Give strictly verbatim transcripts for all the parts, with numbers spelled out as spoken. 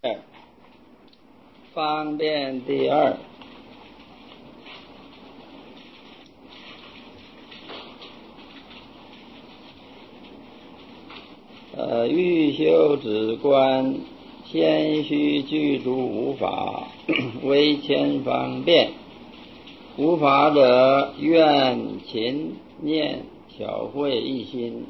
方便第二，呃，欲修止观，先须具足无法，为前方便。无法者，愿勤念巧慧一心。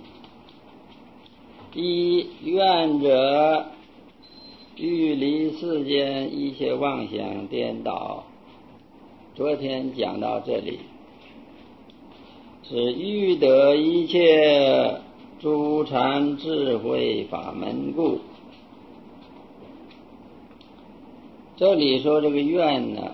一愿者，欲离世间一切妄想颠倒。昨天讲到这里，是欲得一切诸禅智慧法门故。这里说这个愿呢，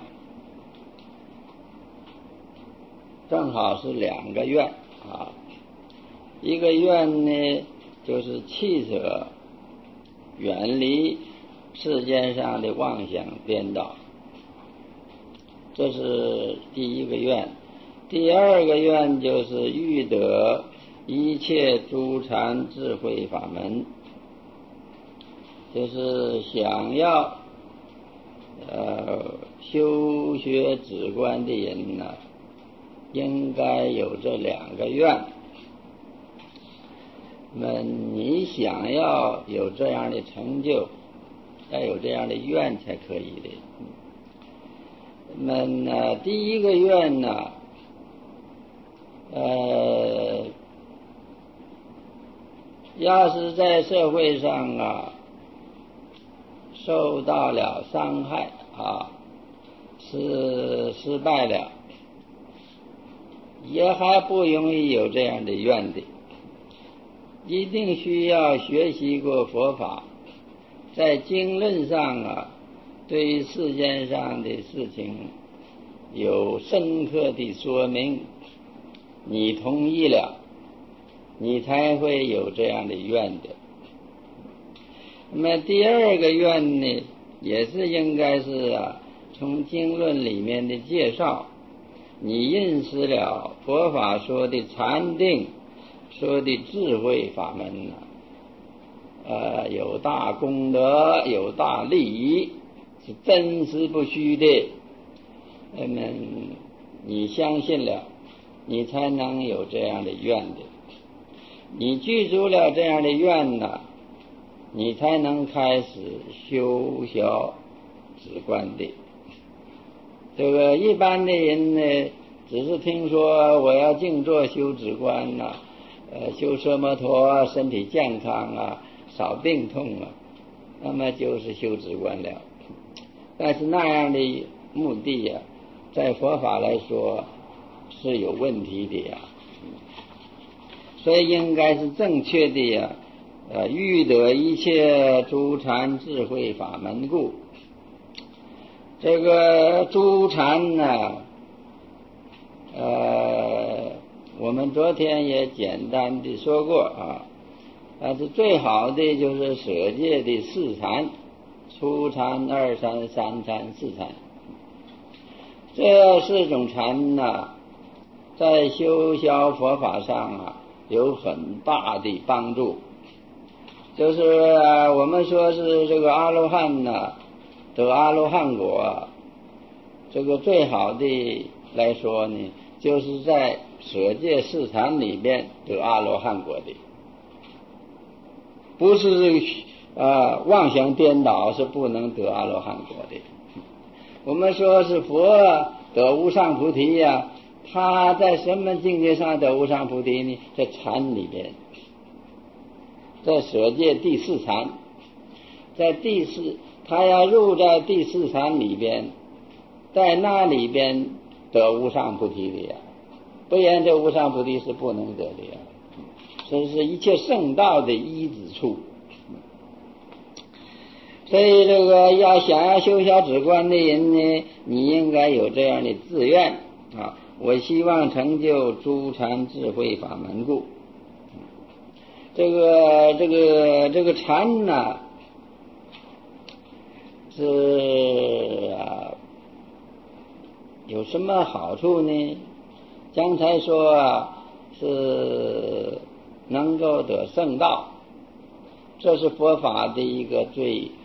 正好是两个愿啊。一个愿呢，就是弃舍远离世间上的妄想颠倒，这是第一个愿。第二个愿就是欲得一切诸禅智慧法门，就是想要呃修学止观的人呢，应该有这两个愿。那么你想要有这样的成就，要有这样的愿才可以的。那么呢，第一个愿呢，呃，要是在社会上啊受到了伤害啊，是失败了，也还不容易有这样的愿的。一定需要学习过佛法，在经论上啊，对于世间上的事情有深刻的说明，你同意了，你才会有这样的愿的。那么第二个愿呢，也是应该是啊，从经论里面的介绍，你认识了佛法说的禅定，说的智慧法门呢，呃，有大功德，有大利益，是真实不虚的。那么你相信了，你才能有这样的愿的。你具足了这样的愿呢，你才能开始修学止观的。这个一般的人呢，只是听说我要静坐修止观呐、啊，呃，修奢摩陀，身体健康啊，少病痛啊，那么就是修止观了。但是那样的目的呀、啊，在佛法来说是有问题的呀。所以应该是正确的呀，呃，欲得一切诸禅智慧法门故。这个诸禅呢，呃，我们昨天也简单的说过啊，但是最好的就是舍戒的四禅，初禅、二禅、三禅、四禅。这四种禅呢，在修学佛法上啊，有很大的帮助。就是我们说是这个阿罗汉呢，得阿罗汉果，这个最好的来说呢，就是在舍戒四禅里边得阿罗汉果的，不是啊妄想颠倒是不能得阿罗汉果的。我们说是佛得无上菩提呀、啊，他在什么境界上得无上菩提呢？在禅里边，在舍戒第四禅，在第四，他要入在第四禅里边，在那里边得无上菩提的呀，不然这无上菩提是不能得的呀。这是一切圣道的依止处。所以这个要想要修学止观的人呢，你应该有这样的志愿啊！我希望成就诸禅智慧法门故。这个这个这个禅呢，是啊，有什么好处呢？刚才说啊，是能够得圣道，这是佛法的一个最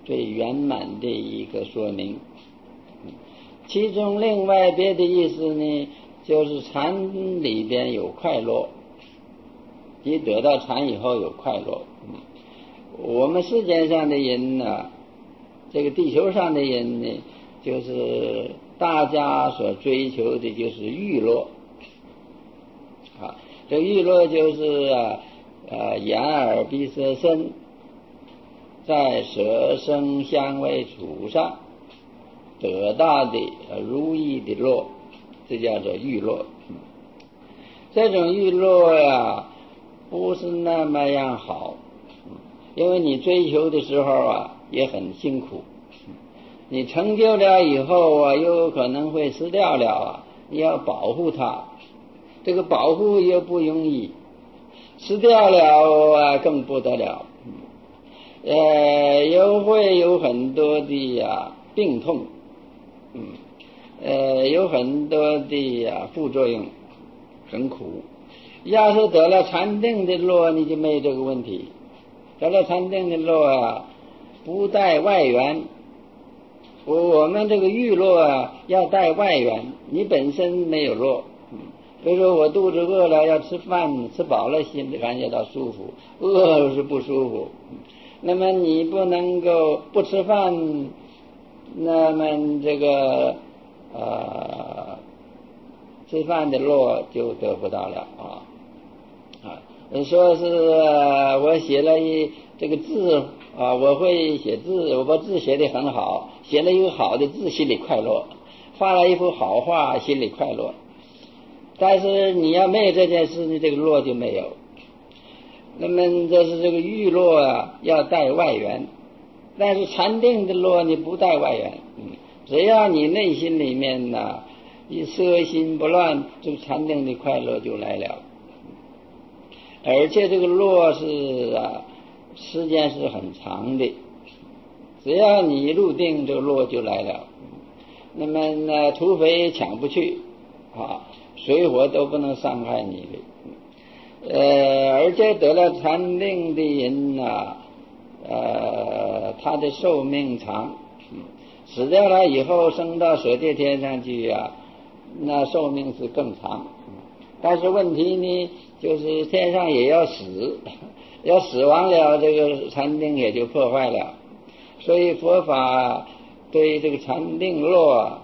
最圆满的一个说明。其中另外别的意思呢，就是禅里边有快乐，你得到禅以后有快乐。我们世界上的人呢，这个地球上的人呢，就是大家所追求的就是欲乐啊，这欲乐就是啊呃眼耳鼻舌身在色声香味触上得到的如意的乐，这叫做欲乐。这种欲乐呀，不是那么样好，因为你追求的时候啊也很辛苦，你成就了以后啊又有可能会失掉了啊，你要保护它，这个保护又不容易，失掉了啊更不得了，呃又会有很多的啊病痛，嗯呃有很多的啊副作用，很苦。要是得了禅定的乐，你就没有这个问题。得了禅定的乐啊，不带外缘。我我们这个欲乐啊，要带外缘，你本身没有乐。比如说我肚子饿了要吃饭，吃饱了心里感觉到舒服，饿了是不舒服。那么你不能够不吃饭，那么这个呃吃饭的乐就得不到了啊。啊，说是我写了一这个字啊，我会写字，我把字写得很好，写了一个好的字，心里快乐；画了一幅好画，心里快乐。但是你要没有这件事呢，这个乐就没有。那么这是这个欲乐啊，要带外缘，但是禅定的乐你不带外缘，嗯，只要你内心里面呢，一色心不乱，这个禅定的快乐就来了。而且这个乐是啊，时间是很长的，只要你入定，这个乐就来了。那么呢，除非抢不去啊，水火都不能伤害你的。呃，而且得了禅定的人呐，呃，他的寿命长，死掉了以后升到舍界天上去啊，那寿命是更长。但是问题呢，就是天上也要死，要死亡了，这个禅定也就破坏了。所以佛法对这个禅定乐，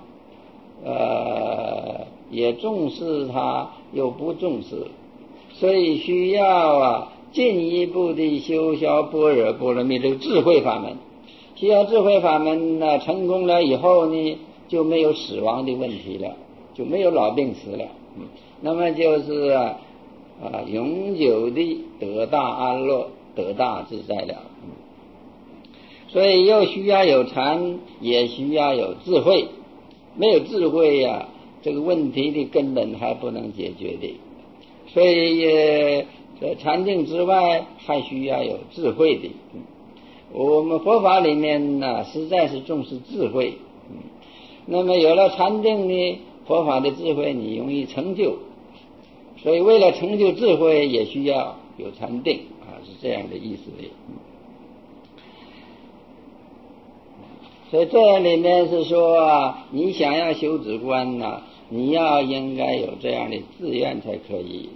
呃，也重视它，又不重视，所以需要啊进一步的修销般若波罗蜜这个智慧法门。需要智慧法门呢，成功了以后呢，就没有死亡的问题了，就没有老病死了。嗯，那么就是啊啊永久的得大安乐，得大自在了。嗯，所以又需要有禅，也需要有智慧。没有智慧呀、啊，这个问题的根本还不能解决的。所以呃，在禅定之外，还需要有智慧的。嗯，我们佛法里面呢，实在是重视智慧。嗯，那么有了禅定呢，佛法的智慧你容易成就。所以为了成就智慧，也需要有禅定啊，是这样的意思的。嗯，所以这里面是说啊，你想要修止观呢、啊，你要应该有这样的志愿才可以。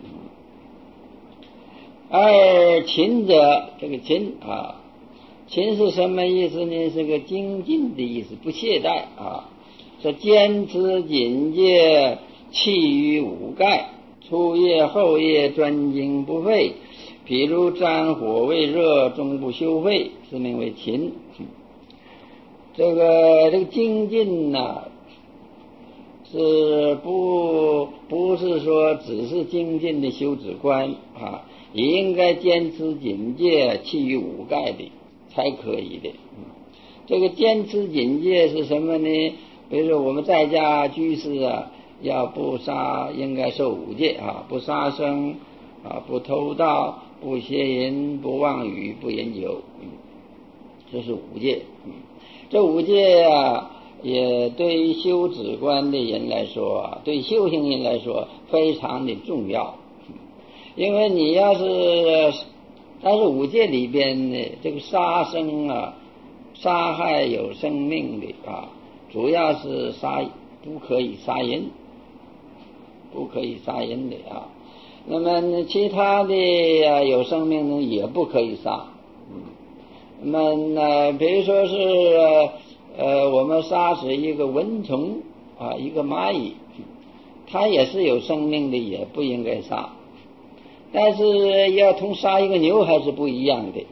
而勤者，这个勤啊，勤是什么意思呢？是个精进的意思，不懈怠啊。说坚持警戒，弃于五盖，初夜后夜专精不废。譬如沾火未热，终不休废，是名为勤。这个这个精进呢、啊，是不不是说只是精进的修止观啊，也应该坚持警戒，弃于五盖的才可以的。这个坚持警戒是什么呢？比如说我们在家居士啊，要不杀，应该受五戒啊，不杀生啊，不偷盗，不邪淫，不妄语，不饮酒，嗯，这是五戒。嗯，这五戒啊，也对于修止观的人来说啊，对修行人来说非常的重要。因为你要是，但是五戒里边呢，这个杀生啊， 杀害有生命的啊，主要是杀，不可以杀人，不可以杀人的啊。那么其他的啊有生命呢也不可以杀。嗯，那么呢，比如说是呃我们杀死一个蚊虫啊，一个蚂蚁，它也是有生命的，也不应该杀。但是要同杀一个牛还是不一样的。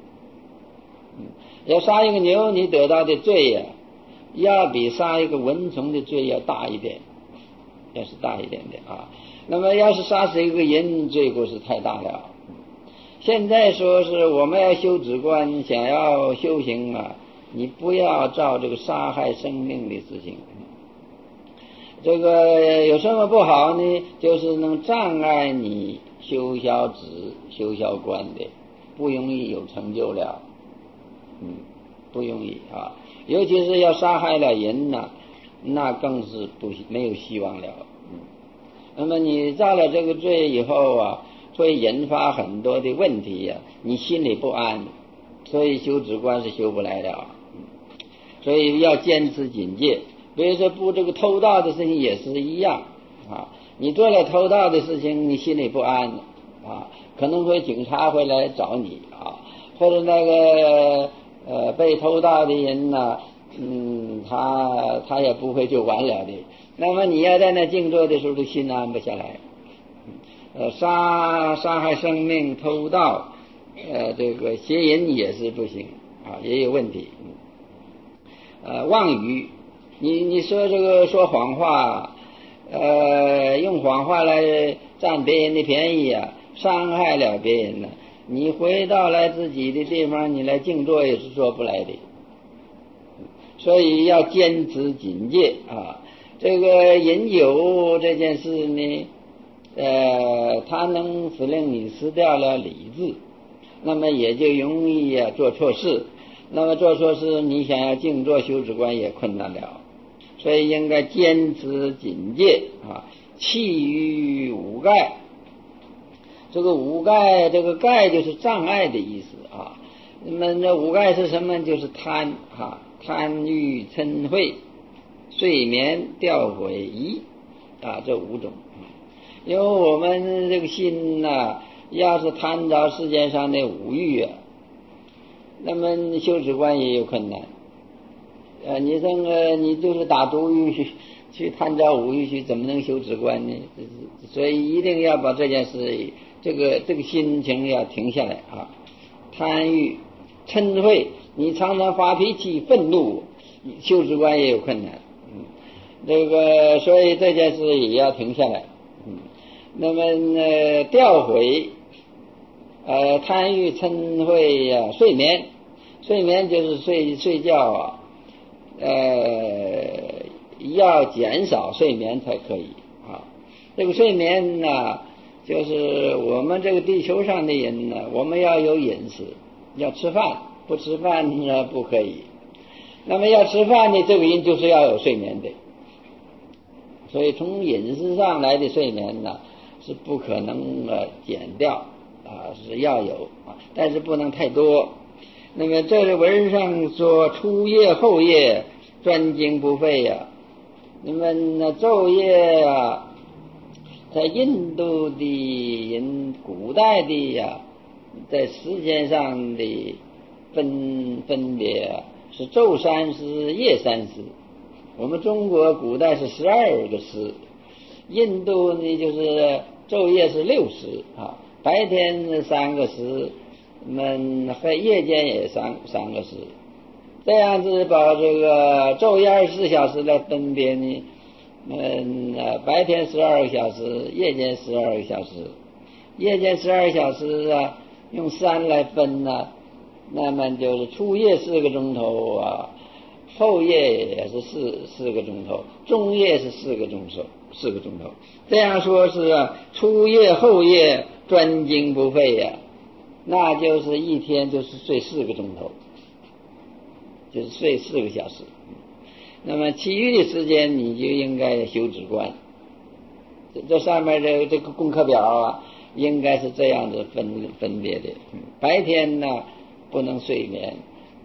要杀一个牛，你得到的罪呀、啊，要比杀一个蚊虫的罪要大一点，要是大一点的啊。那么要是杀死一个人，罪过是太大了。现在说是我们要修止观，想要修行啊，你不要造这个杀害生命的事情。这个有什么不好呢？就是能障碍你修小止、修小观的，不容易有成就了。嗯，不容易啊，尤其是要杀害了人呢、啊，那更是不没有希望了。嗯，那么你造了这个罪以后啊，会引发很多的问题呀、啊，你心里不安，所以修止观是修不来的。嗯，所以要坚持警戒。比如说不这个偷盗的事情也是一样啊，你做了偷盗的事情，你心里不安啊，可能会警察会来找你啊，或者那个。呃，被偷盗的人呢，嗯，他他也不会就完了的。那么你要在那静坐的时候，都心安不下来。呃，杀杀害生命、偷盗，呃，这个邪淫也是不行啊，也有问题。呃，妄语，你你说这个说谎话，呃，用谎话来占别人的便宜啊，伤害了别人呢。你回到来自己的地方，你来静坐也是做不来的，所以要坚持警戒啊。这个饮酒这件事呢，呃，它能使令你失掉了理智，那么也就容易啊做错事。那么做错事，你想要静坐修止观也困难了，所以应该坚持警戒啊，弃于五盖。这个五盖，这个盖就是障碍的意思啊。那么这五盖是什么？就是贪啊，贪欲嗔恚、睡眠、掉悔疑啊，这五种。因为我们这个心呐、啊，要是贪着世界上的五欲啊，那么修止观也有困难。呃，你这个你就是打赌欲去去贪着五欲去，怎么能修止观呢？所以一定要把这件事。这个这个心情要停下来啊！贪欲、嗔恚，你常常发脾气、愤怒，修止观也有困难。嗯，这个所以这件事也要停下来。嗯，那么呃，掉悔，呃，贪欲、嗔恚呀，睡眠，睡眠就是睡睡觉啊，呃，要减少睡眠才可以啊。这个睡眠呢。就是我们这个地球上的人呢，我们要有饮食，要吃饭，不吃饭呢不可以。那么要吃饭呢，这个人就是要有睡眠的。所以从饮食上来的睡眠呢，是不可能呃减掉啊，是要有啊，但是不能太多。那么这个文上说初夜后夜专精不废呀、啊，那么呢昼夜啊。在印度的人，古代的呀、啊，在时间上的分分别、啊、是昼三时、夜三时。我们中国古代是十二个时，印度呢就是昼夜是六时啊，白天三个时，那么在夜间也三三个时，这样子把这个昼夜二十四小时来分别呢。嗯，白天十二个小时，夜间十二个小时，夜间十二个小时啊，用三来分呢、啊，那么就是初夜四个钟头啊，后夜也是四四个钟头，中夜是四个钟头，四个钟头。这样说是啊，初夜后夜专精不废呀、啊，那就是一天就是睡四个钟头，就是睡四个小时。那么其余的时间你就应该修止观，这上面的这个功课表啊，应该是这样子分分别的。白天呢不能睡眠，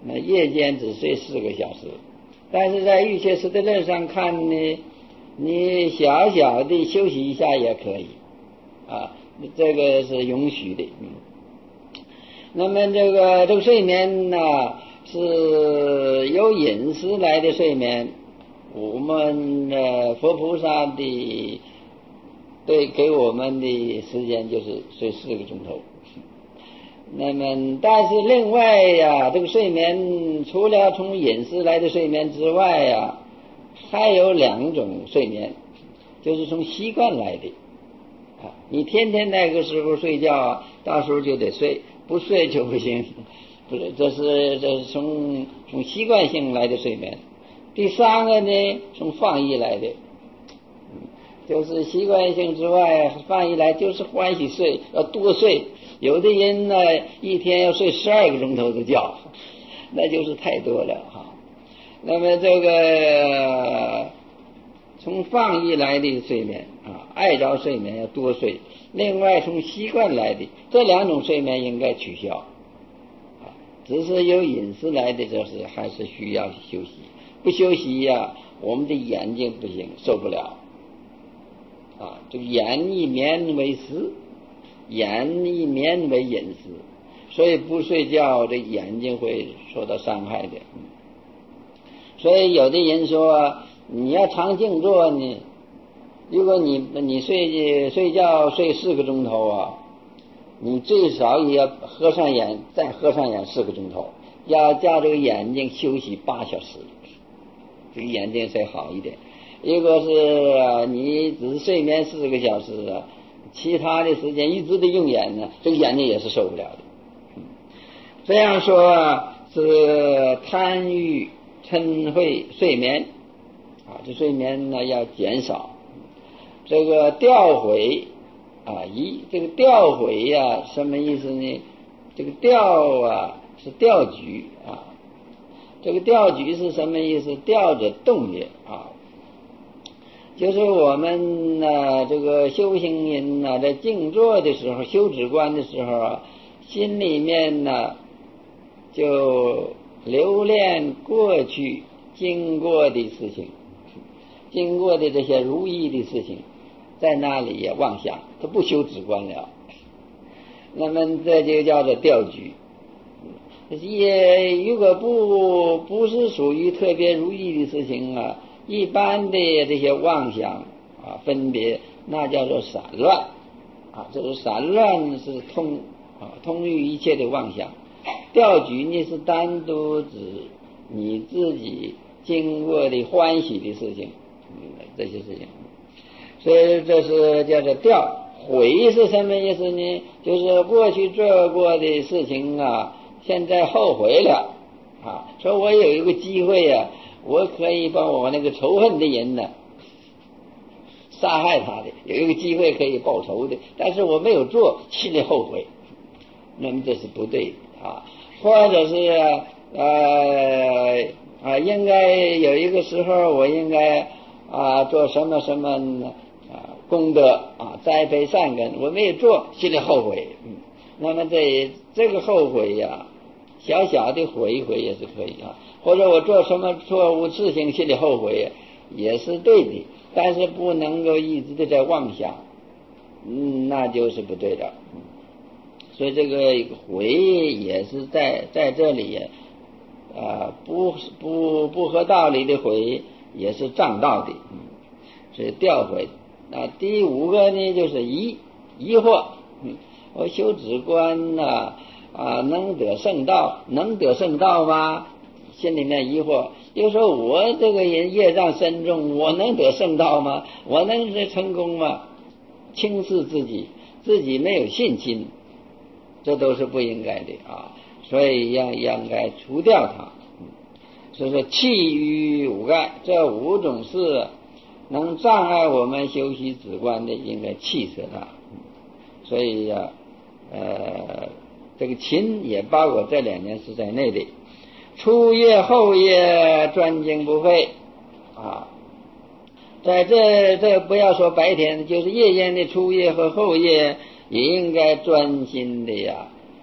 那夜间只睡四个小时，但是在预切斯的论上看呢，你小小的休息一下也可以啊，这个是允许的。嗯，那么这个这个睡眠呢，是由饮食来的睡眠，我们的佛菩萨的对给我们的时间就是睡四个钟头。那么但是另外呀，这个睡眠除了从饮食来的睡眠之外呀，还有两种睡眠，就是从习惯来的啊。你天天那个时候睡觉，到时候就得睡，不睡就不行，不是，这是这是从从习惯性来的睡眠。第三个呢，从放逸来的，就是习惯性之外，放逸来就是欢喜睡，要多睡。有的人呢，一天要睡十二个钟头的觉，那就是太多了哈。那么这个从放逸来的睡眠啊，爱着睡眠要多睡。另外从习惯来的这两种睡眠应该取消啊，只是有饮食来的，就是还是需要休息。不休息呀、啊，我们的眼睛不行，受不了啊。这个眼一眠为食，眼一眠为饮食，所以不睡觉这眼睛会受到伤害的。所以有的人说，你要常静坐呢，如果你你睡睡觉睡四个钟头啊，你最少也要合上眼，再合上眼四个钟头，要叫这个眼睛休息八小时，这个眼睛才好一点。如果是你只是睡眠四个小时啊，其他的时间一直的用眼呢，这个眼睛也是受不了的。这样说是贪欲嗔恚睡眠啊，这睡眠呢要减少。这个掉悔啊，一这个掉悔呀、啊，什么意思呢？这个掉啊是掉举啊，这个掉举是什么意思？掉着动也啊。就是我们呢、啊，这个修行人呢、啊，在静坐的时候，修止观的时候啊，心里面呢就留恋过去经过的事情，经过的这些如意的事情，在那里也妄想，他不修止观了。那么这就叫做掉举。也如果不不是属于特别如意的事情啊，一般的这些妄想啊，分别那叫做散乱啊，这个散乱是通啊，通于一切的妄想。掉举呢是单独指你自己经过的欢喜的事情，嗯，这些事情，所以这是叫做掉。悔是什么意思呢？就是过去做过的事情啊，现在后悔了啊，说我有一个机会啊，我可以把我那个仇恨的人呢杀害他的，有一个机会可以报仇的，但是我没有做，心里后悔，那么这是不对的啊。或者是呃啊，应该有一个时候我应该啊做什么什么啊功德啊，栽培善根，我没有做，心里后悔。嗯，那么这这个后悔呀、啊，小小的悔一悔也是可以啊。或者我做什么错误事情，心里后悔也是对的，但是不能够一直的在妄想，嗯，那就是不对的。所以这个悔也是在在这里啊，不不不合道理的悔也是障道的，嗯，所以掉悔。那第五个呢，就是疑疑惑，嗯，我修止观呢啊，能得圣道，能得圣道吗？心里面疑惑，就说我这个人业障深重，我能得圣道吗？我能成功吗？轻视自己，自己没有信心，这都是不应该的啊，所以要应该除掉它。所以说弃于五盖，这五种是能障碍我们修习止观的，应该弃舍它。所以呀、啊，呃，这个勤也包括这两件事在内的。初夜后夜专精不废啊，在这这不要说白天，就是夜间的初夜和后夜也应该专心的呀，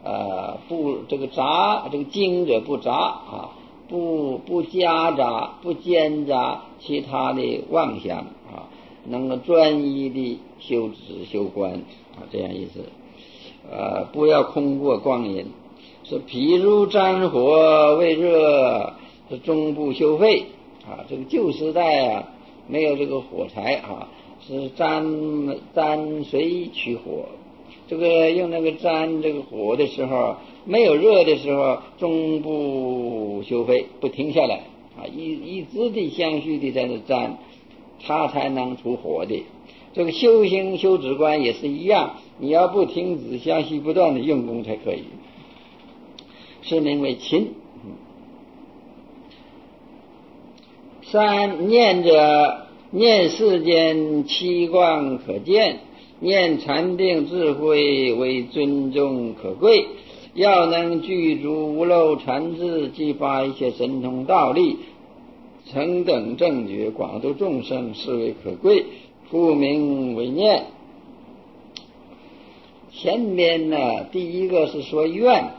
呃不这个杂这个精者不杂啊，不不夹杂不兼杂其他的妄想啊，能够专一的修止修观啊，这样意思。呃，不要空过光阴。是譬如战火为热，是终不休废啊。这个旧时代啊，没有这个火柴啊，是沾沾水取火。这个用那个沾这个火的时候，没有热的时候，终不休废，不停下来啊，一一直的相续的在那沾，它才能出火的。这个修行修止观也是一样，你要不停止相续不断的用功才可以，是名为勤。三念者，念世间七观可见，念禅定智慧为尊重可贵，要能具足无漏禅智，激发一切神通道力，成等正觉，广度众生，是为可贵，故名为念。前边呢，第一个是说愿，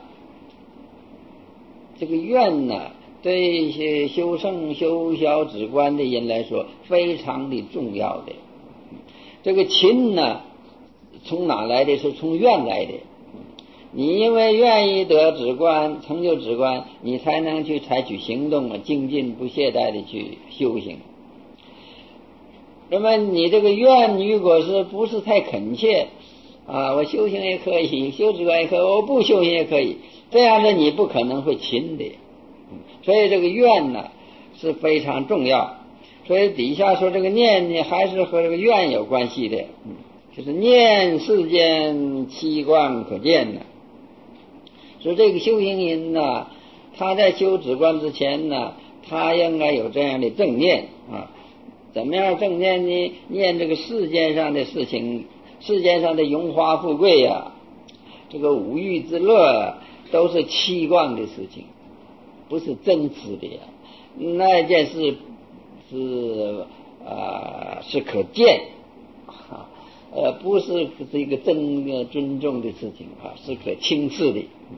这个愿呢，对一些修圣修小止观的人来说非常的重要的。这个勤呢，从哪来的？是从愿来的。你因为愿意得止观，成就止观，你才能去采取行动啊，精进不懈怠的去修行。那么你这个愿如果是不是太恳切啊，我修行也可以，修止观也可以，我不修行也可以，这样的你不可能会勤的。所以这个愿呢是非常重要。所以底下说这个念呢，还是和这个愿有关系的，就是念世间七观可见呢。所以这个修行人呢，他在修止观之前呢，他应该有这样的正念啊。怎么样正念呢？念这个世间上的事情，世间上的荣华富贵呀、啊，这个五欲之乐、啊，都是七观的事情，不是真实的呀。那件事是呃是可见啊，呃不是是一个真尊重的事情啊，是可轻视的。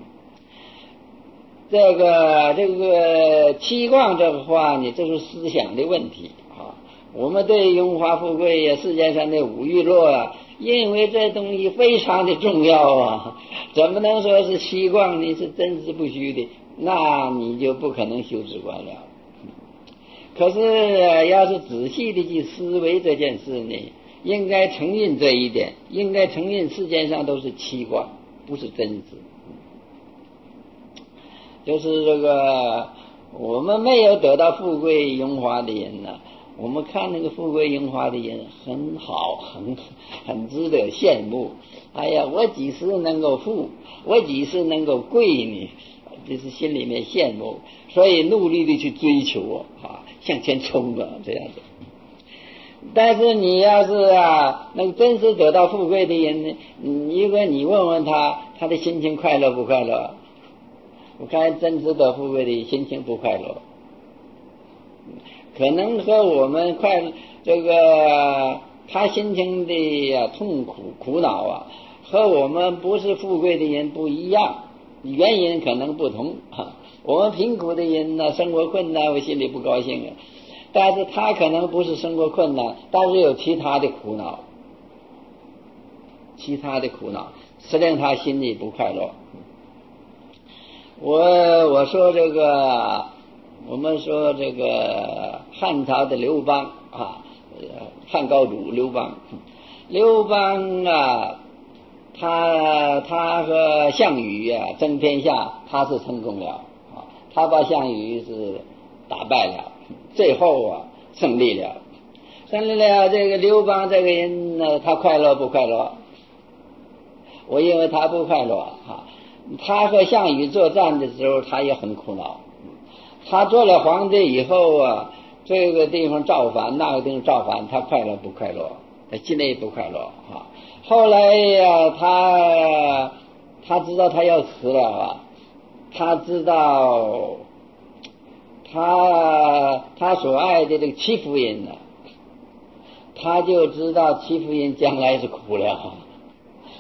这个这个七观这个话呢，这是思想的问题啊。我们对荣华富贵呀、世界上的五欲乐啊，因为这东西非常的重要啊，怎么能说是七观呢？是真实不虚的，那你就不可能修止观了。可是要是仔细的去思维这件事呢，应该承认这一点，应该承认世界上都是七观，不是真实。就是这个我们没有得到富贵荣华的人呢，我们看那个富贵荣华的人很好，很很值得羡慕。哎呀，我几时能够富，我几时能够贵呢？就是心里面羡慕，所以努力的去追求啊，向前冲啊，这样子。但是你要是啊，那个真是得到富贵的人呢，如果你问问他，他的心情快乐不快乐？我看真值得富贵的心情不快乐，可能和我们快这个他心情的痛苦苦恼啊，和我们不是富贵的人不一样，原因可能不同啊。我们贫苦的人呢，生活困难，我心里不高兴啊。但是他可能不是生活困难，但是有其他的苦恼，其他的苦恼使令他心里不快乐。我我说这个，我们说这个汉朝的刘邦啊，汉高祖刘邦，刘邦啊，他他和项羽啊争天下，他是成功了啊，他把项羽是打败了，最后啊胜利了，胜利了。这个刘邦这个人呢，他快乐不快乐？我认为他不快乐啊。他和项羽作战的时候，他也很苦恼。他做了皇帝以后啊，这个地方造反，那个地方造反，他快乐不快乐？他心里不快乐啊。后来呀、啊，他他知道他要死了啊，他知道他他所爱的这个戚夫人呢、啊，他就知道戚夫人将来是苦了。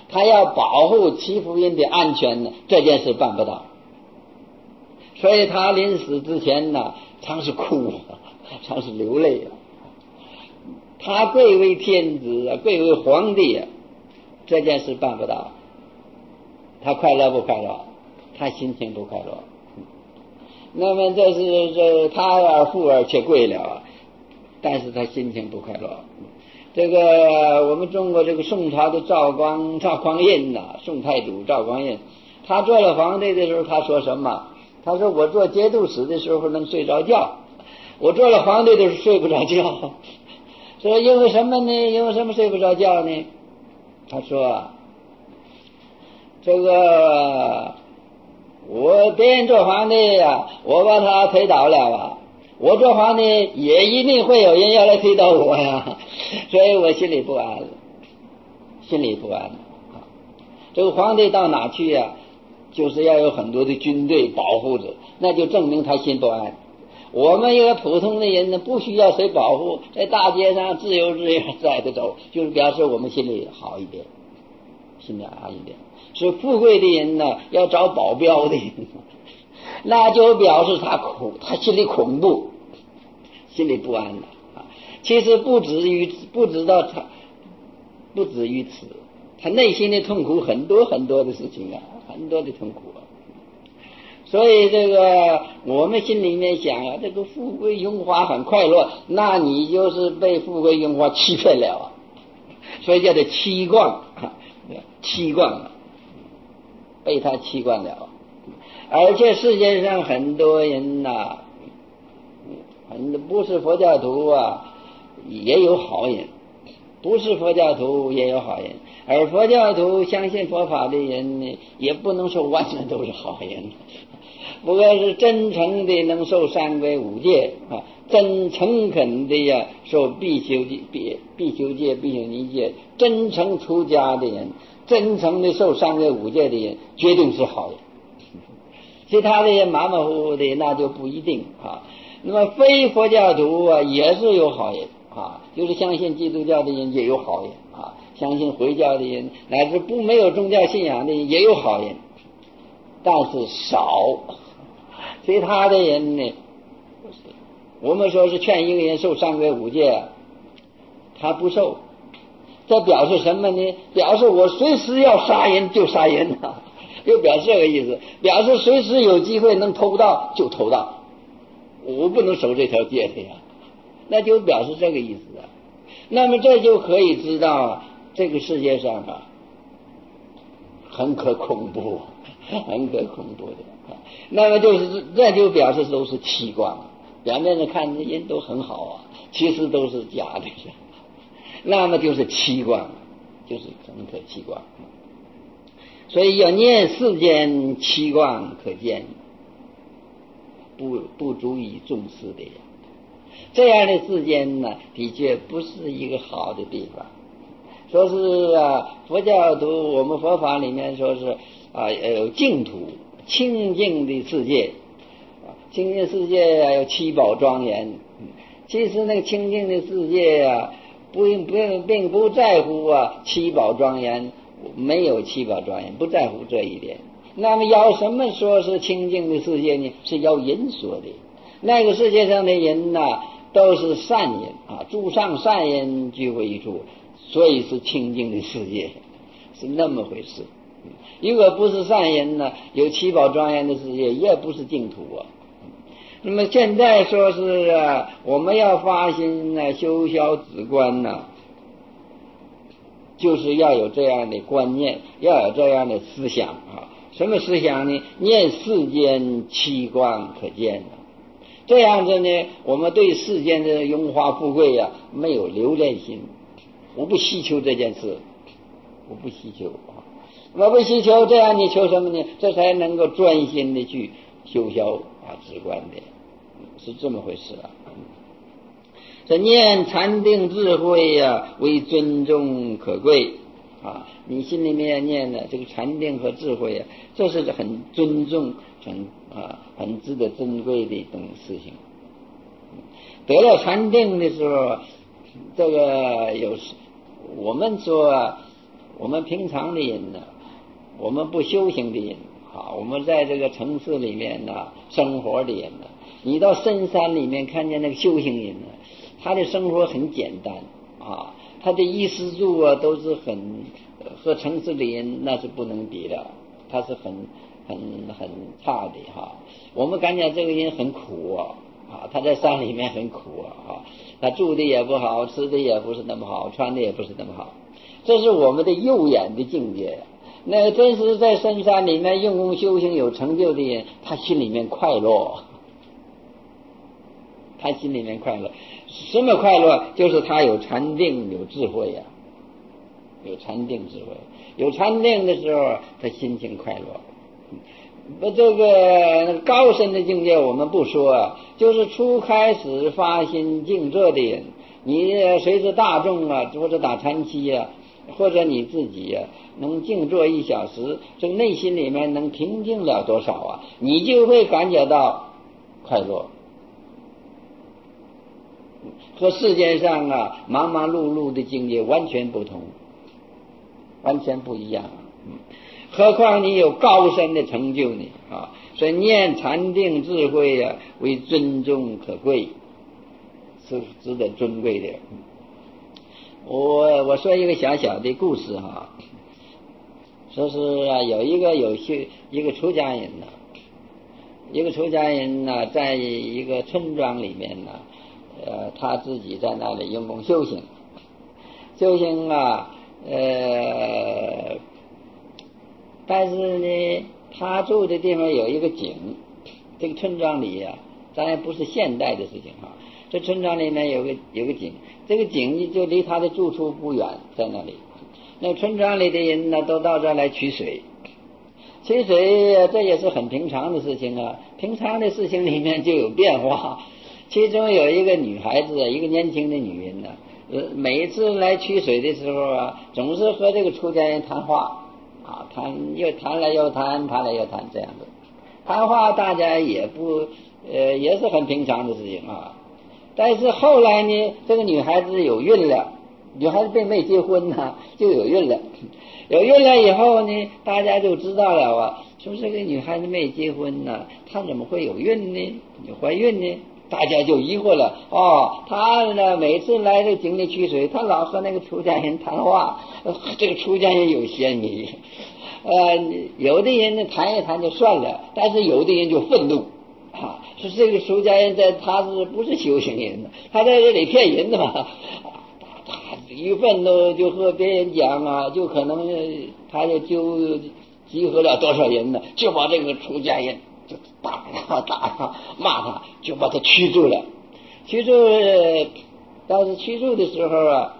他要保护七福音的安全呢，这件事办不到。所以他临死之前呢，常是哭，常是流泪啊。他贵为天子啊，贵为皇帝啊，这件事办不到。他快乐不快乐？他心情不快乐。那么这是这他而富而且贵了，但是他心情不快乐。这个我们中国这个宋朝的赵光赵匡胤呐，宋太祖赵匡胤，他做了皇帝的时候，他说什么？他说我做节度使的时候能睡着觉，我做了皇帝的时候睡不着觉。说因为什么呢？因为什么睡不着觉呢？他说这个我别人做皇帝呀，我把他推倒了啊，我做皇帝也一定会有人要来推倒我呀，所以我心里不安，心里不安。这个皇帝到哪去呀？就是要有很多的军队保护着，那就证明他心不安。我们一个普通的人呢，不需要谁保护，在大街上自由自在的走，就是表示我们心里好一点，心里安一点。是富贵的人呢，要找保镖的人，那就表示他恐，他心里恐怖，心里不安的啊。其实不止于不知道他，不止于此，他内心的痛苦很多很多的事情啊，很多的痛苦啊。所以这个我们心里面想啊，这个富贵荣华很快乐，那你就是被富贵荣华欺骗了啊，所以叫做欺惯，欺惯了，被他欺惯了。而且世界上很多人呐、啊，很不是佛教徒啊，也有好人，不是佛教徒也有好人，而佛教徒相信佛法的人呢，也不能说完全都是好人。不过是真诚的能受三规五戒啊，真诚恳的呀受必修戒、必必修戒、必修尼戒，真诚出家的人，真诚的受三规五戒的人，决定是好人。其他的人马马虎虎的，那就不一定啊。那么非佛教徒啊，也是有好人啊，就是相信基督教的人也有好人啊，相信回教的人，乃至不没有宗教信仰的人也有好人，但是少。其他的人呢，我们说是劝一个人受三规五戒，他不受，这表示什么呢？表示我随时要杀人就杀人啊，又表示这个意思，表示随时有机会能偷盗就偷盗，我不能守这条戒的呀，那就表示这个意思啊。那么这就可以知道这个世界上啊，很可恐怖，很可恐怖的。那么就是这就表示都是欺惯，表面上看这人都很好啊，其实都是假的，那么就是欺惯，就是很可欺惯。所以要念世间欺惯可见，不不足以重视的呀。这样的世间呢，的确不是一个好的地方。说是啊，佛教徒我们佛法里面说是啊，有净土。清净的世界，清净世界啊有七宝庄严。其实那个清净的世界啊，不不并不在乎啊七宝庄严，没有七宝庄严，不在乎这一点。那么要什么说是清净的世界呢？是要人说的。那个世界上的人呐、啊，都是善人啊，诸上善人聚会一处，所以是清净的世界，是那么回事。如果不是善人呢，有七宝庄严的世界，也不是净土啊。那么现在说是啊，我们要发心呢，修消止观呢，就是要有这样的观念，要有这样的思想啊。什么思想呢？念世间七观可见的。这样子呢，我们对世间的荣华富贵呀、啊，没有留恋心，我不希求这件事，我不希求啊。我不希求，这样你求什么呢？这才能够专心的去修消啊止观的，是这么回事啊。这念禅定智慧呀、啊，为尊重可贵啊！你心里面念的这个禅定和智慧啊，这是很尊重、很啊很值得珍贵的一种事情。得了禅定的时候，这个有我们说啊。 我们平常的人呢，我们不修行的人啊，我们在这个城市里面呢生活的人呢，你到深山里面看见那个修行人呢，他的生活很简单啊，他的衣食住啊都是很和城市里人那是不能比的，他是很很很差的哈。我们感觉这个人很苦啊，啊，他在山里面很苦啊，他住的也不好，吃的也不是那么好，穿的也不是那么好，这是我们的右眼的境界。那真是在深山里面用功修行有成就的人，他心里面快乐，他心里面快乐。什么快乐？就是他有禅定，有智慧呀、啊，有禅定智慧。有禅定的时候，他心情快乐。不，这个高深的境界我们不说啊，就是初开始发心静坐的人，你随着大众啊，或者打禅期啊，或者你自己啊，能静坐一小时，这个内心里面能平静了多少啊？你就会感觉到快乐，和世界上啊忙忙碌碌的境界完全不同，完全不一样。何况你有高深的成就呢啊！所以念禅定智慧啊，为尊重可贵，是值得尊贵的。我我说一个小小的故事哈，说是啊，有一个有些一个出家人呢，一个出家人呢，在一个村庄里面呢，呃，他自己在那里用功修行，修行啊，呃。但是呢，他住的地方有一个井，这个村庄里啊，当然不是现代的事情哈。这村庄里面有个有个井，这个井就离他的住处不远，在那里。那村庄里的人呢，都到这儿来取水，取水这也是很平常的事情啊。平常的事情里面就有变化。其中有一个女孩子，一个年轻的女人呢，呃，每一次来取水的时候啊，总是和这个出家人谈话。啊，谈又谈了又谈，谈了又谈，这样子谈话，大家也不呃也是很平常的事情啊。但是后来呢，这个女孩子有孕了，女孩子并没结婚呢、啊，就有孕了。有孕了以后呢，大家就知道了啊，说这个女孩子没结婚呢，她怎么会有孕呢？有怀孕呢？大家就疑惑了。哦，她呢每次来这井里取水，她老和那个出家人谈话，这个出家人有嫌疑。呃，有的人呢谈一谈就算了，但是有的人就愤怒啊，说这个出家人在他是不是修行人呢？他在这里骗人的嘛。他一愤怒就和别人讲啊，就可能他就就集合了多少人呢，就把这个出家人就打他打他骂他，就把他驱逐了。驱逐，但是驱逐的时候啊，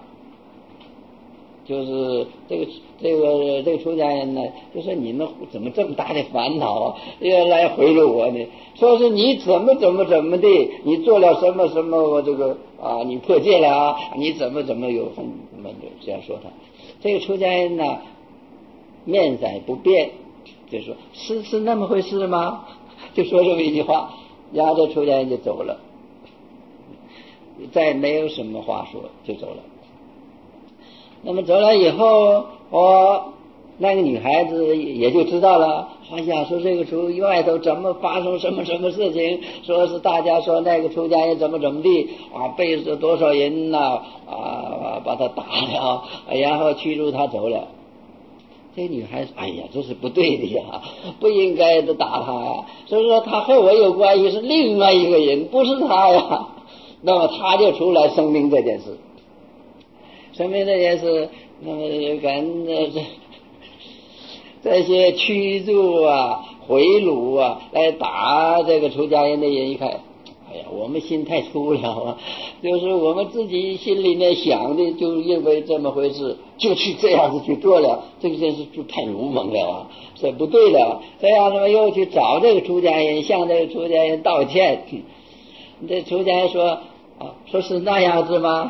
就是这个这个这个出家人呢，就说你们怎么这么大的烦恼啊，要来回了我呢？说是你怎么怎么怎么的，你做了什么什么这个啊，你破戒了啊，你怎么怎么有很怎么这样说他。这个出家人呢，面色不变，就说是是那么回事吗？就说这么一句话，然后这出家人就走了，再没有什么话说就走了。那么走了以后，我那个女孩子也就知道了。哎呀，说这个出外头怎么发生什么什么事情？说是大家说那个出家人怎么怎么地啊，被是多少人呐 啊, 啊，把他打了，然后驱逐他走了。这女孩子，哎呀，这是不对的呀，不应该的打他呀。所以说他和我有关系是另外一个人，不是他呀。那么他就出来声明这件事。声明这件事，那么跟这这些驱逐啊、回掳啊，来打这个出家人的人一看，哎呀，我们心太粗了啊！就是我们自己心里面想的，就认为这么回事，就去这样子去做了，这件事就太鲁莽了啊，这不对了。这样子又去找这个出家人，向这个出家人道歉。这出家人说啊，说是那样子吗？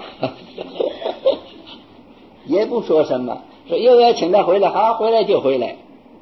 也不说什么，说又要请他回来，好，回来就回来。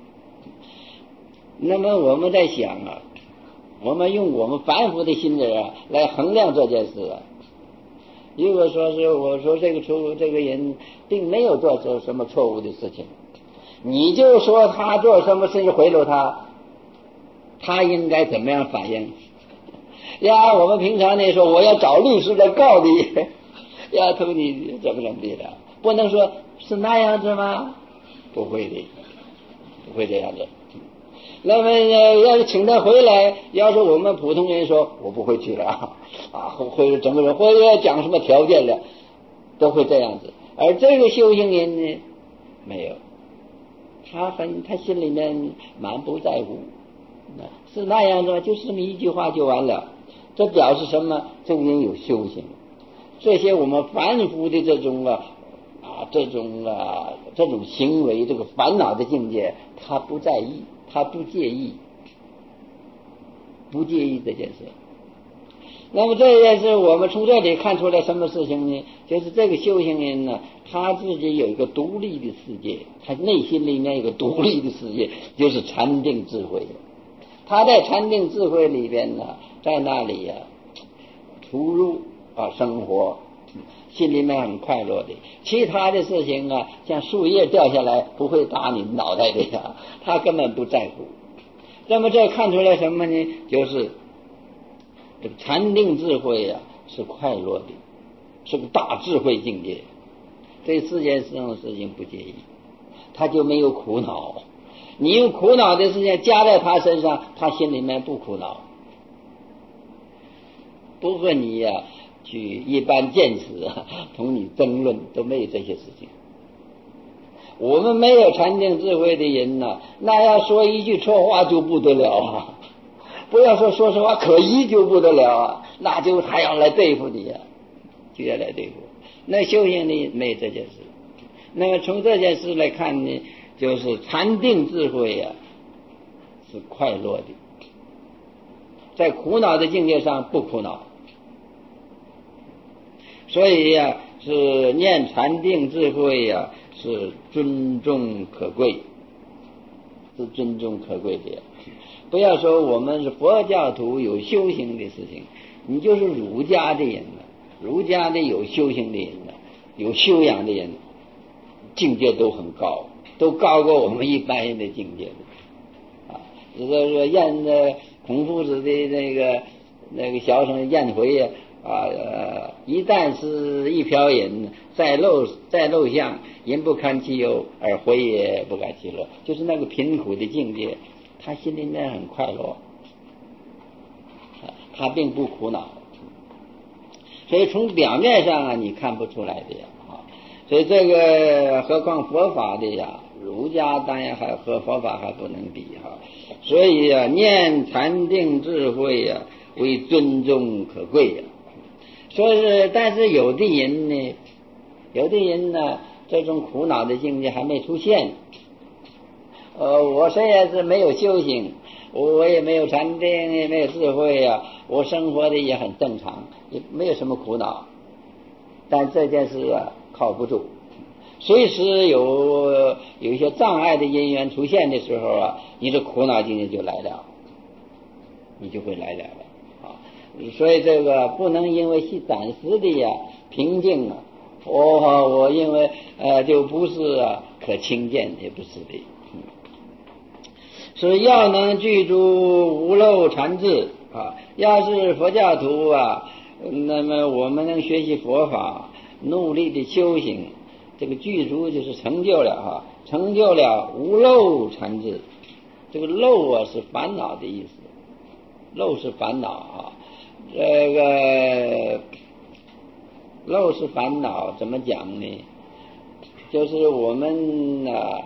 那么我们在想啊，我们用我们凡夫的心智啊来衡量这件事啊， 如果说是我说这个错这个人并没有做出什么错误的事情，你就说他做什么事情贿赂他，他应该怎么样反应？呀，我们平常那说我要找律师来告你，呀，图你怎么怎么地的，不能说是那样子吗？不会的，不会这样子。那么要是请他回来，要是我们普通人说我不会去了啊，或者整个人或者要讲什么条件了，都会这样子。而这个修行人呢，没有，他很他心里面满不在乎，是那样子吗？就是这么一句话就完了。这表示什么？这个人有修行。这些我们凡夫的这种啊啊这种啊这种行为，这个烦恼的境界，他不在意，他不介意，不介意这件事。那么这件事，我们从这里看出来什么事情呢？就是这个修行人呢，他自己有一个独立的世界，他内心里面有个独立的世界，就是禅定智慧。他在禅定智慧里边呢，在那里呀、啊，出入啊生活，心里面很快乐的。其他的事情啊，像树叶掉下来不会打你脑袋的呀，他根本不在乎。那么这看出来什么呢？就是这个禅定智慧呀、啊，是快乐的，是个大智慧境界。对世间上的事情不介意，他就没有苦恼。你用苦恼的事情加在他身上，他心里面不苦恼，不和你呀、啊、去一般见识啊，同你争论，都没有这些事情。我们没有禅定智慧的人呢、啊，那要说一句错话就不得了啊！不要说说实话可疑就不得了啊，那就他要来对付你呀、啊，就要来对付。那修行的没有这件事。那么从这件事来看呢，就是禅定智慧呀、啊，是快乐的，在苦恼的境界上不苦恼。所以呀、啊，是念禅定智慧呀、啊，是尊重可贵，是尊重可贵的。不要说我们是佛教徒有修行的事情，你就是儒家的人了，儒家的有修行的人了，有修养的人，境界都很高，都高过我们一般人的境界啊。这个燕的孔夫子的那个那个小生燕回呀啊，呃，一旦是一瓢饮，在陋在陋巷，人不堪其忧，而回也不堪其乐，就是那个贫苦的境界，他心里面很快乐，他并不苦恼。所以从表面上啊，你看不出来的呀。所以这个何况佛法的呀，儒家当然还和佛法还不能比哈。所以啊，念禅定智慧呀、啊，为尊重可贵呀、啊。说是，但是有的人呢，有的人呢，这种苦恼的境界还没出现。呃，我虽然是没有修行，我也没有禅定，也没有智慧呀、啊，我生活的也很正常，也没有什么苦恼。但这件事啊，靠不住，随时有有一些障碍的因缘出现的时候啊，你这苦恼境界就来了，你就会来了啊。所以这个不能因为是暂时的呀平静啊，我我因为呃就不是啊可轻见，也不是的。是要能具足无漏禅智啊，要是佛教徒啊，那么我们能学习佛法，努力的修行，这个具足就是成就了哈，成就了无漏禅智。这个漏啊是烦恼的意思，漏是烦恼啊，这个漏是烦恼，怎么讲呢？就是我们啊。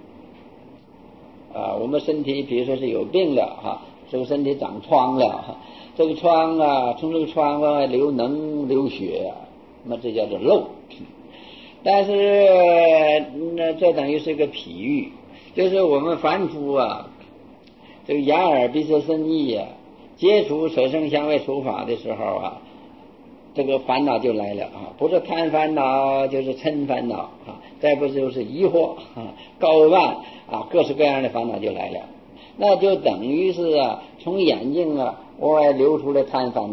啊，我们身体比如说是有病了哈，这个身体长疮了，这个疮啊，从这个疮往外流脓流血啊，那这叫做漏。但是那这等于是一个譬喻，就是我们凡夫啊，这个眼耳鼻舌身意啊，接触色声香味触法的时候啊，这个烦恼就来了啊，不是贪烦恼就是嗔烦恼啊，再不就是疑惑啊、高慢啊，各式各样的烦恼就来了。那就等于是啊，从眼睛啊往外流出了贪烦恼，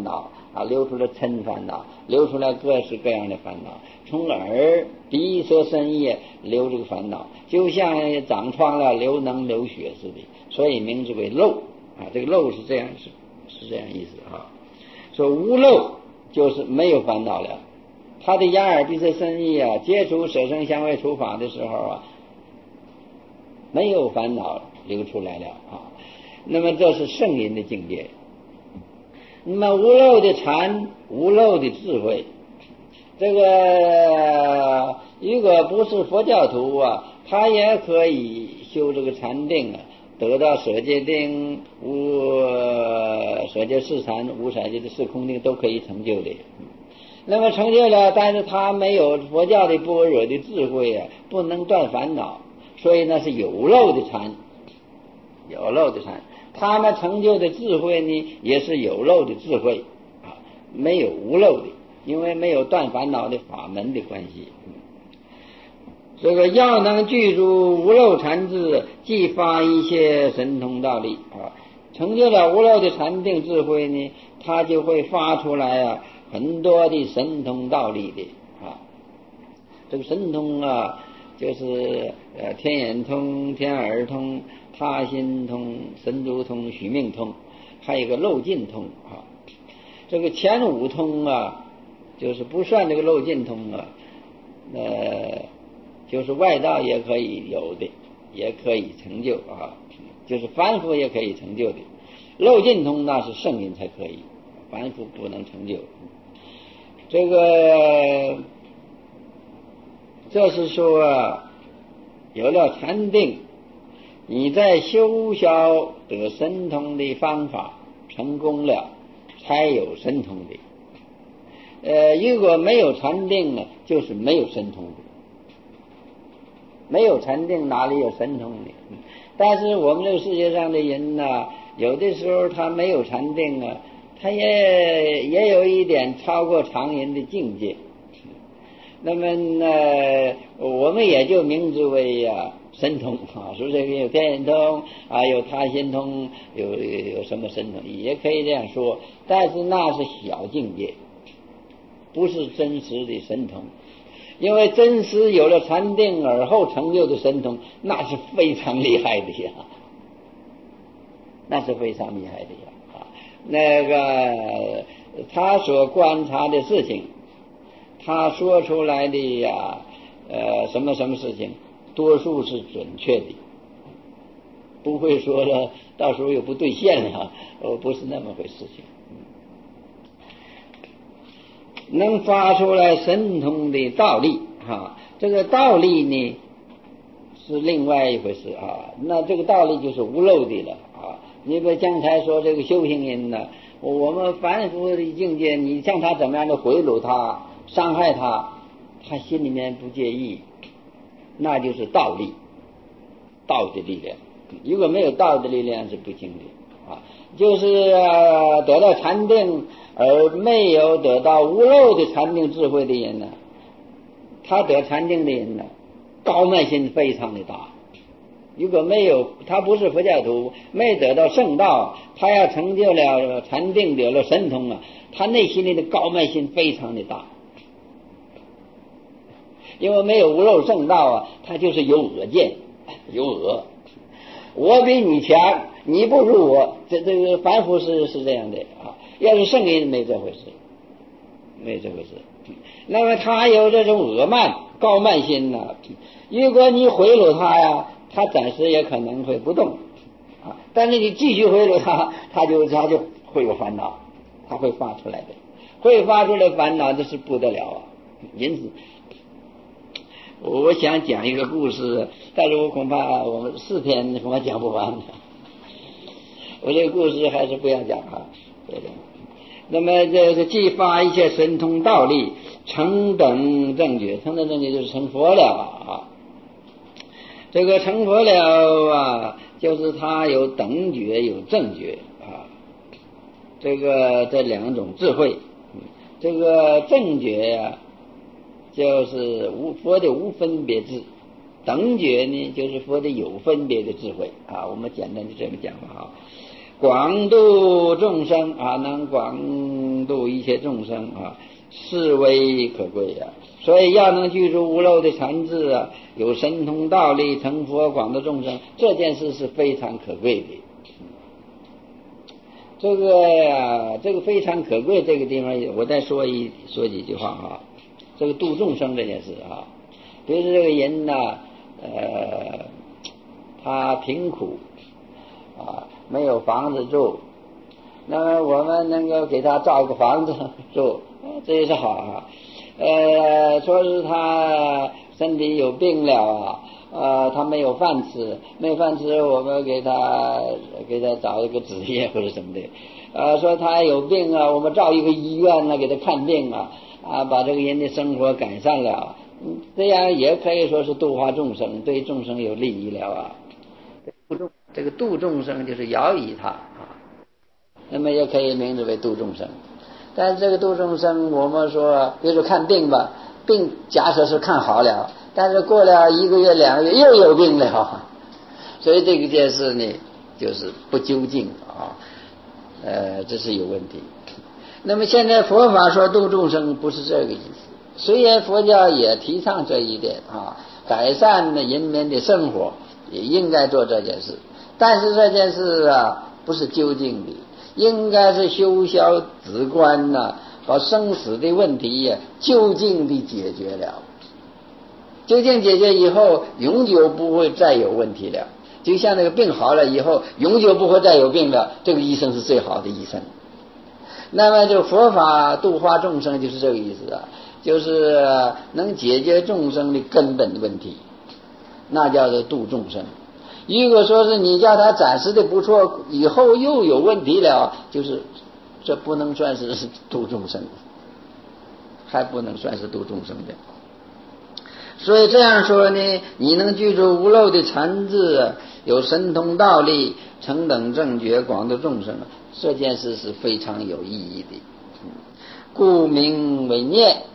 啊，流出了嗔烦恼，流出来各式各样的烦恼，从耳鼻舌身意流这个烦恼，就像长疮了流脓流血似的，所以名字为漏啊。这个漏是这样是是这样意思啊。说无漏就是没有烦恼了，他的眼耳鼻舌身意啊，接触色声香味触法的时候啊，没有烦恼流出来了啊。那么这是圣人的境界。那么无漏的禅，无漏的智慧，这个如果不是佛教徒啊，他也可以修这个禅定啊，得到舍戒定、无舍戒四禅、无舍戒的四空定都可以成就的。那么成就了，但是他没有佛教的般若的智慧啊，不能断烦恼，所以那是有漏的禅，有漏的禅。他们成就的智慧呢，也是有漏的智慧啊，没有无漏的，因为没有断烦恼的法门的关系。这个要能具足无漏禅智，即发一切神通道力啊。成就了无漏的禅定智慧呢，他就会发出来啊很多的神通道力的啊。这个神通啊，就是呃天眼通、天耳通、他心通、神足通、许命通，还有一个漏尽通啊。这个前五通啊，就是不算这个漏尽通啊，呃，就是外道也可以有的，也可以成就啊，就是凡夫也可以成就的。漏尽通那是圣人才可以，凡夫不能成就。这个这是说啊，有了禅定，你在修销得神通的方法成功了，才有神通的。呃，如果没有禅定呢，就是没有神通的。没有禅定哪里有神通的？但是我们这个世界上的人呢、啊，有的时候他没有禅定啊，他也也有一点超过常人的境界。那么呢，我们也就名之为啊神通啊，是不是有天眼通啊，有他心通，有有什么神通，也可以这样说。但是那是小境界，不是真实的神通。因为真实有了禅定而后成就的神通，那是非常厉害的呀，那是非常厉害的呀啊！那个他所观察的事情，他说出来的呀，呃，什么什么事情，多数是准确的，不会说了到时候又不兑现了，呃，不是那么回事情。能发出来神通的道力啊，这个道力呢是另外一回事啊。那这个道力就是无漏的了啊。你比如刚才说这个修行人呢，我们凡夫的境界，你像他怎么样的回辱他、伤害他，他心里面不介意，那就是道力，道的力量。如果没有道的力量是不行的啊。就是、呃、得到禅定而没有得到无漏的禅定智慧的人呢，他得禅定的人呢，高慢心非常的大。如果没有他不是佛教徒，没得到圣道，他要成就了禅定得了神通啊，他内心里的高慢心非常的大。因为没有无漏圣道啊，他就是有我见，有我，我比你强，你不如我，这这个凡夫是是这样的啊。要是圣人没这回事，没这回事。那么他有这种我慢高慢心呢、啊，如果你回辱他呀，他暂时也可能会不动啊，但是你继续回辱他，他就他就会有烦恼，他会发出来的，会发出来烦恼，这是不得了啊。因此我想讲一个故事，但是我恐怕我们四天恐怕讲不完。我这个故事还是不要讲啊。那么这是既发一切神通道力，成等正觉，成等正觉就是成佛了啊。这个成佛了啊，就是他有等觉有正觉啊，这个这两种智慧。这个正觉呀、啊，就是无佛的无分别智，等觉呢就是佛的有分别的智慧啊。我们简单就这么讲吧啊。 广度众生啊，能广度一切众生啊，是为可贵啊。所以要能具足无漏的禅智啊，有神通道力成佛广度众生，这件事是非常可贵的。这个呀，这个非常可贵，这个地方我再说一说几句话啊。这个度众生这件事啊，比如说这个人呢，呃，他贫苦啊，没有房子住，那么我们能够给他造一个房子住，这也是好啊。呃，说是他身体有病了啊，呃，他没有饭吃，没有饭吃，我们给他给他找一个职业或者什么的。呃，说他有病啊，我们造一个医院呢，给他看病啊，啊，把这个人的生活改善了，嗯，这样也可以说是度化众生，对众生有利益了啊。度众这个度众生就是摇移他啊，那么也可以名字为度众生。但是这个度众生，我们说，比如说看病吧，病假设是看好了，但是过了一个月两个月又有病了，所以这个件事呢，就是不究竟啊，呃，这是有问题。那么现在佛法说度众生不是这个意思，虽然佛教也提倡这一点啊，改善人民的生活也应该做这件事，但是这件事啊不是究竟的。应该是修消止观呐、啊，把生死的问题呀、啊、究竟的解决了，究竟解决以后，永久不会再有问题了。就像那个病好了以后，永久不会再有病了，这个医生是最好的医生。那么就佛法度化众生就是这个意思啊，就是能解决众生的根本的问题，那叫做度众生。如果说是你叫他暂时的不错，以后又有问题了，就是这不能算是度众生，还不能算是度众生的。所以这样说呢，你能具足无漏的禅智，有神通道力，成等正觉，广度众生，这件事是非常有意义的，故名为念。